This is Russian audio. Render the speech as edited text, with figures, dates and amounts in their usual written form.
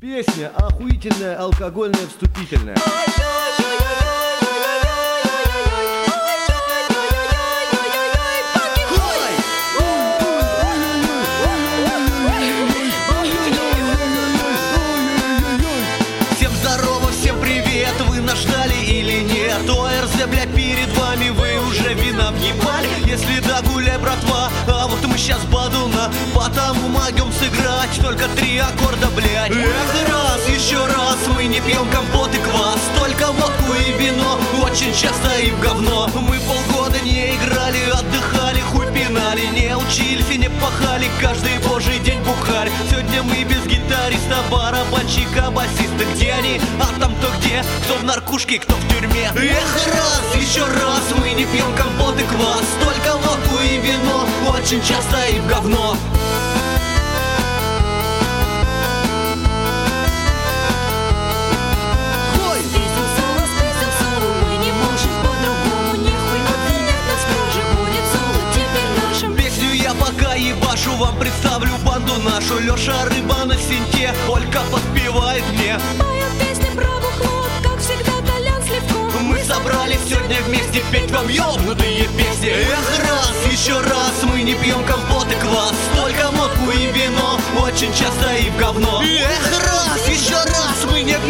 Песня охуительная, алкогольная, вступительная. Всем здорово, всем привет, вы нас ждали или нет? ОРЗ, блядь, перед вами, вы уже вина въебали. Если да, гуляй, братва, а вот мы щас бадуна, потому могем сыграть только 3 аккорда, блядь. Эх, раз, еще раз, мы не пьем компот и квас, только водку и вино, очень часто и в говно. Мы полгода не играли, отдыхали, хуй пинали, не учились и не пахали, каждый божий день бухарь. Сегодня мы без гитариста, барабанщика, басиста. Где они? А там-то где? Кто в наркушке, кто в тюрьме? Эх, раз, еще раз, мы не пьем компот и квас, только водку и вино, очень часто и в говно. Пока ебашу, вам представлю банду нашу. Леша рыба на синте, Олька подпевает мне. Поет песни про бухло, как всегда Толян с Левком. Мы собрались сегодня вместе петь вам ёбнутые песни. Эх, раз, еще раз, мы не пьем компот и квас, только водку и вино, очень часто и в говно. Эх, раз, еще раз, мы не